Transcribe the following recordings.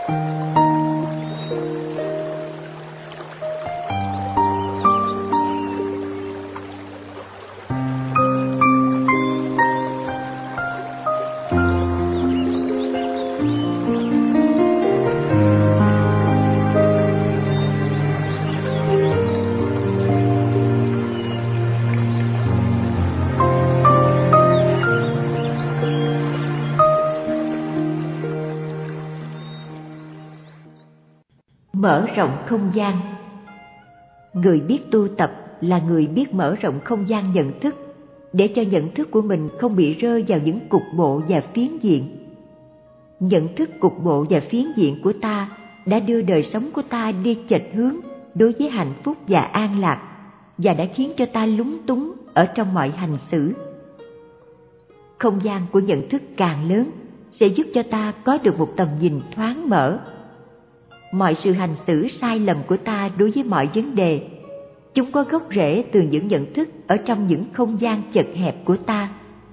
Mở rộng không gian. Người biết tu tập là người biết mở rộng không gian nhận thức, để cho nhận thức của mình không bị rơi vào những cục bộ và phiến diện. Nhận thức cục bộ và phiến diện của ta đã đưa đời sống của ta đi chệch hướng đối với hạnh phúc và an lạc, và đã khiến cho ta lúng túng ở trong mọi hành xử. Không gian của nhận thức càng lớn sẽ giúp cho ta có được một tầm nhìn thoáng mở. Mọi sự hành xử sai lầm của ta đối với mọi vấn đề, chúng có gốc rễ từ những nhận thức ở trong những không gian chật hẹp của ta.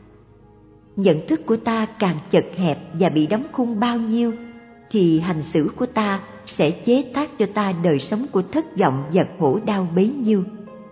Nhận thức của ta càng chật hẹp và bị đóng khung bao nhiêu, thì hành xử của ta sẽ chế tác cho ta đời sống của thất vọng và khổ đau bấy nhiêu.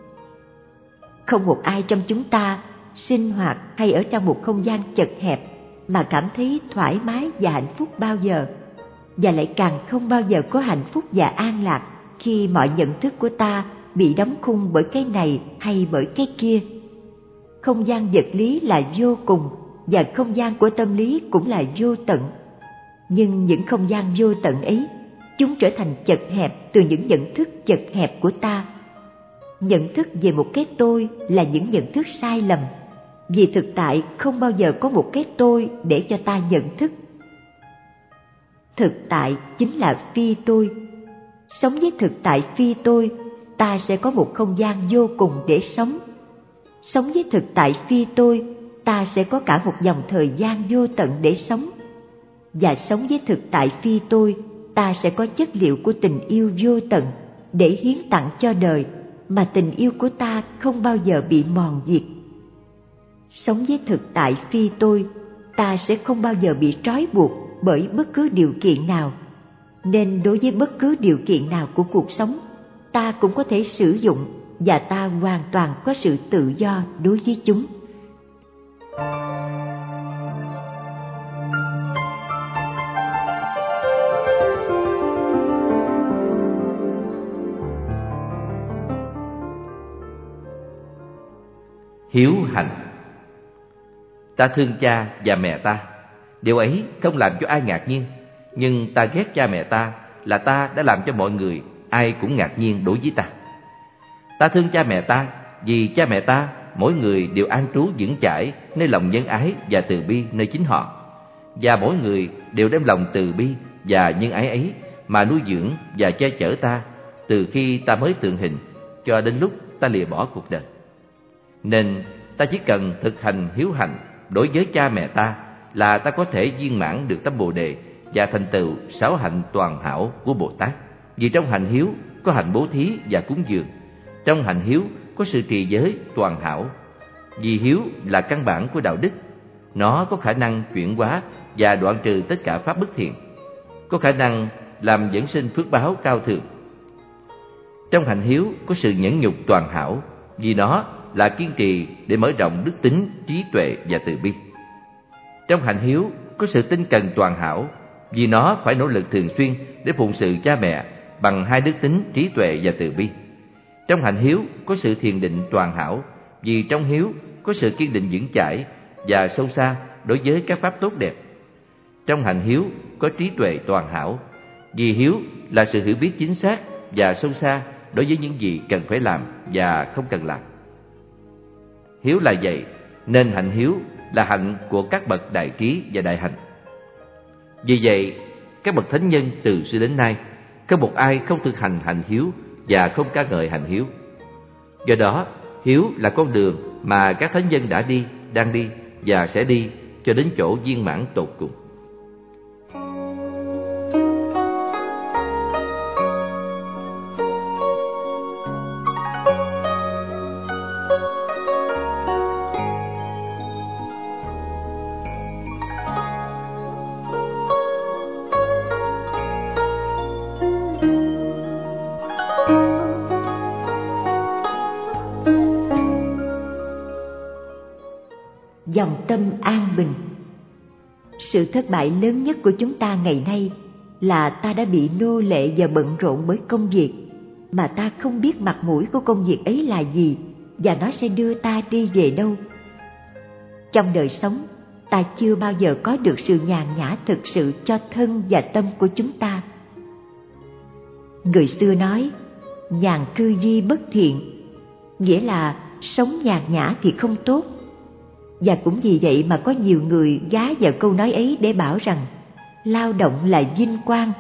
Không một ai trong chúng ta sinh hoạt hay ở trong một không gian chật hẹp mà cảm thấy thoải mái và hạnh phúc bao giờ, và lại càng không bao giờ có hạnh phúc và an lạc khi mọi nhận thức của ta bị đóng khung bởi cái này hay bởi cái kia. Không gian vật lý là vô cùng, và không gian của tâm lý cũng là vô tận. Nhưng những không gian vô tận ấy, chúng trở thành chật hẹp từ những nhận thức chật hẹp của ta. Nhận thức về một cái tôi là những nhận thức sai lầm, vì thực tại không bao giờ có một cái tôi để cho ta nhận thức. Thực tại chính là phi tôi. Sống với thực tại phi tôi, ta sẽ có một không gian vô cùng để sống. Sống với thực tại phi tôi, ta sẽ có cả một dòng thời gian vô tận để sống. Và sống với thực tại phi tôi, ta sẽ có chất liệu của tình yêu vô tận để hiến tặng cho đời, mà tình yêu của ta không bao giờ bị mòn diệt. Sống với thực tại phi tôi, ta sẽ không bao giờ bị trói buộc bởi bất cứ điều kiện nào. Nên đối với bất cứ điều kiện nào của cuộc sống, ta cũng có thể sử dụng, và ta hoàn toàn có sự tự do đối với chúng. Hiếu hạnh. Ta thương cha và mẹ ta. Điều ấy không làm cho ai ngạc nhiên, nhưng ta ghét cha mẹ ta là ta đã làm cho mọi người ai cũng ngạc nhiên đối với ta. Ta thương cha mẹ ta vì cha mẹ ta mỗi người đều an trú vững chãi nơi lòng nhân ái và từ bi nơi chính họ, và mỗi người đều đem lòng từ bi và nhân ái ấy mà nuôi dưỡng và che chở ta từ khi ta mới tượng hình cho đến lúc ta lìa bỏ cuộc đời. Nên ta chỉ cần thực hành hiếu hạnh đối với cha mẹ ta là ta có thể viên mãn được tâm Bồ Đề và thành tựu sáu hạnh toàn hảo của Bồ Tát. Vì trong hành hiếu có hạnh bố thí và cúng dường, trong hành hiếu có sự trì giới toàn hảo. Vì hiếu là căn bản của đạo đức, nó có khả năng chuyển hóa và đoạn trừ tất cả pháp bất thiện, có khả năng làm dẫn sinh phước báo cao thượng. Trong hành hiếu có sự nhẫn nhục toàn hảo, vì nó là kiên trì để mở rộng đức tính, trí tuệ và từ bi. Trong hành hiếu có sự tinh cần toàn hảo, vì nó phải nỗ lực thường xuyên để phụng sự cha mẹ bằng hai đức tính trí tuệ và từ bi. Trong hành hiếu có sự thiền định toàn hảo, vì trong hiếu có sự kiên định vững chãi và sâu xa đối với các pháp tốt đẹp. Trong hành hiếu có trí tuệ toàn hảo, vì hiếu là sự hiểu biết chính xác và sâu xa đối với những gì cần phải làm và không cần làm. Hiếu là vậy, nên hạnh hiếu là hạnh của các bậc đại trí và đại hạnh. Vì vậy, các bậc thánh nhân từ xưa đến nay không một ai không thực hành hạnh hiếu và không ca ngợi hạnh hiếu. Do đó, hiếu là con đường mà các thánh nhân đã đi, đang đi và sẽ đi cho đến chỗ viên mãn tột cùng. dòng tâm an bình. Sự thất bại lớn nhất của chúng ta ngày nay là ta đã bị nô lệ và bận rộn bởi công việc, mà ta không biết mặt mũi của công việc ấy là gì và nó sẽ đưa ta đi về đâu. Trong đời sống, ta chưa bao giờ có được sự nhàn nhã thực sự cho thân và tâm của chúng ta. Người xưa nói, nhàn cư di bất thiện, nghĩa là sống nhàn nhã thì không tốt. Và cũng vì vậy mà có nhiều người gá vào câu nói ấy để bảo rằng lao động là vinh quang.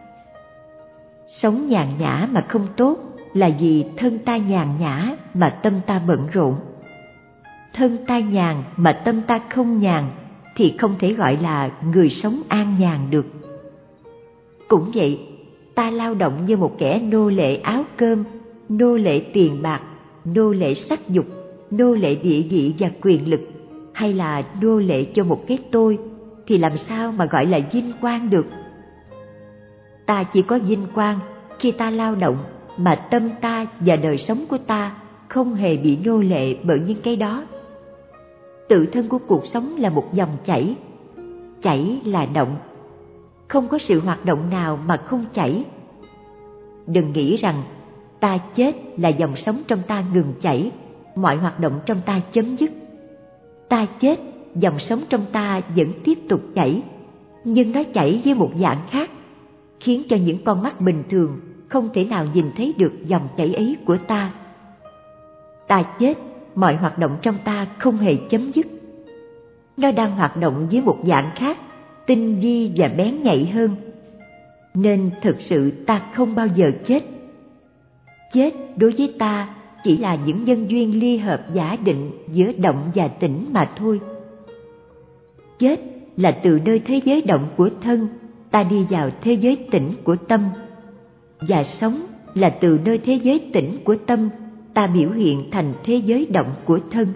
Sống nhàn nhã mà không tốt là vì thân ta nhàn nhã mà tâm ta bận rộn. Thân ta nhàn mà tâm ta không nhàn thì không thể gọi là người sống an nhàn được. Cũng vậy, ta lao động như một kẻ nô lệ áo cơm, nô lệ tiền bạc, nô lệ sắc dục, nô lệ địa vị và quyền lực, hay là nô lệ cho một cái tôi, thì làm sao mà gọi là vinh quang được? Ta chỉ có vinh quang khi ta lao động mà tâm ta và đời sống của ta không hề bị nô lệ bởi những cái đó. Tự thân của cuộc sống là một dòng chảy, chảy là động, không có sự hoạt động nào mà không chảy. Đừng nghĩ rằng ta chết là dòng sống trong ta ngừng chảy, mọi hoạt động trong ta chấm dứt. Ta chết, dòng sống trong ta vẫn tiếp tục chảy, nhưng nó chảy với một dạng khác, khiến cho những con mắt bình thường không thể nào nhìn thấy được dòng chảy ấy của ta. Ta chết, mọi hoạt động trong ta không hề chấm dứt. Nó đang hoạt động với một dạng khác, tinh vi và bén nhạy hơn. Nên thực sự ta không bao giờ chết. Chết đối với ta chỉ là những nhân duyên ly hợp giả định giữa động và tĩnh mà thôi. Chết là từ nơi thế giới động của thân, ta đi vào thế giới tĩnh của tâm. Và sống là từ nơi thế giới tĩnh của tâm, ta biểu hiện thành thế giới động của thân.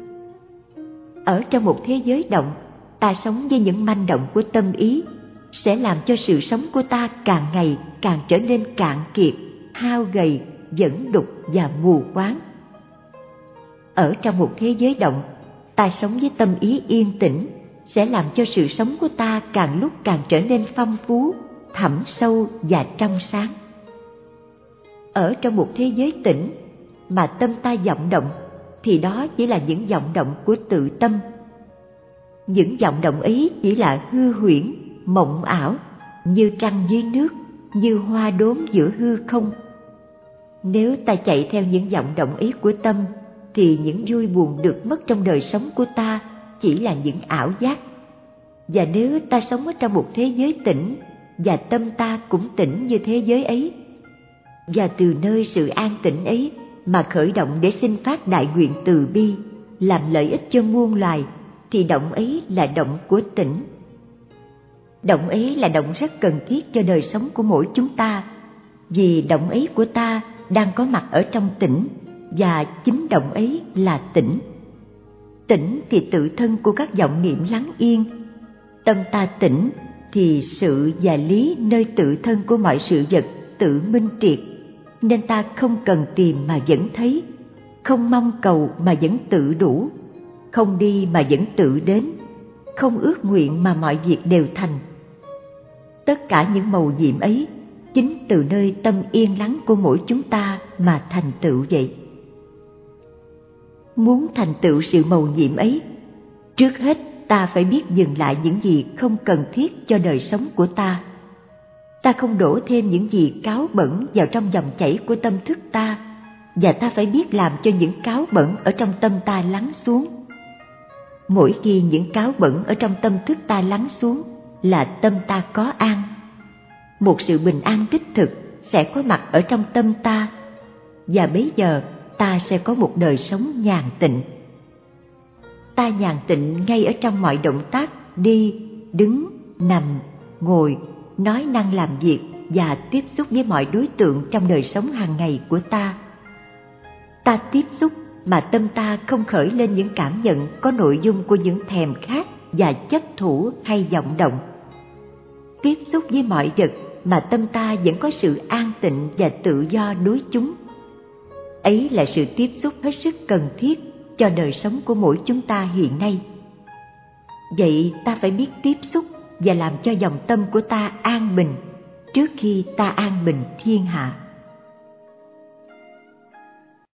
Ở trong một thế giới động, ta sống với những manh động của tâm ý, sẽ làm cho sự sống của ta càng ngày càng trở nên cạn kiệt, hao gầy, dẫn đục và mù quáng. Ở trong một thế giới động, ta sống với tâm ý yên tĩnh, sẽ làm cho sự sống của ta càng lúc càng trở nên phong phú, thẳm sâu và trong sáng. Ở trong một thế giới tĩnh mà tâm ta vọng động, thì đó chỉ là những vọng động của tự tâm. Những vọng động ấy chỉ là hư huyễn, mộng ảo, như trăng dưới nước, như hoa đốm giữa hư không. Nếu ta chạy theo những vọng động ấy của tâm, thì những vui buồn được mất trong đời sống của ta chỉ là những ảo giác. Và nếu ta sống ở trong một thế giới tĩnh, và tâm ta cũng tĩnh như thế giới ấy, và từ nơi sự an tĩnh ấy mà khởi động để sinh phát đại nguyện từ bi, làm lợi ích cho muôn loài, thì động ấy là động của tĩnh. Động ấy là động rất cần thiết cho đời sống của mỗi chúng ta, vì động ấy của ta đang có mặt ở trong tĩnh, và chính động ấy là tĩnh. Tĩnh thì tự thân của các vọng niệm lắng yên. Tâm ta tĩnh thì sự và lý nơi tự thân của mọi sự vật tự minh triệt, nên ta không cần tìm mà vẫn thấy, không mong cầu mà vẫn tự đủ, không đi mà vẫn tự đến, không ước nguyện mà mọi việc đều thành. Tất cả những mầu nhiệm ấy chính từ nơi tâm yên lắng của mỗi chúng ta mà thành tựu vậy. Muốn thành tựu sự mầu nhiệm ấy, trước hết ta phải biết dừng lại những gì không cần thiết cho đời sống của ta. Ta không đổ thêm những gì cáu bẩn vào trong dòng chảy của tâm thức ta, và ta phải biết làm cho những cáu bẩn ở trong tâm ta lắng xuống. Mỗi khi những cáu bẩn ở trong tâm thức ta lắng xuống là tâm ta có an. Một sự bình an đích thực sẽ có mặt ở trong tâm ta, và bấy giờ ta sẽ có một đời sống nhàn tịnh. Ta nhàn tịnh ngay ở trong mọi động tác đi, đứng, nằm, ngồi, nói năng làm việc và tiếp xúc với mọi đối tượng trong đời sống hàng ngày của ta. Ta tiếp xúc mà tâm ta không khởi lên những cảm nhận có nội dung của những thèm khát và chấp thủ hay vọng động. Tiếp xúc với mọi vật mà tâm ta vẫn có sự an tịnh và tự do đối chúng. Ấy là sự tiếp xúc hết sức cần thiết cho đời sống của mỗi chúng ta hiện nay. Vậy ta phải biết tiếp xúc và làm cho dòng tâm của ta an bình trước khi ta an bình thiên hạ.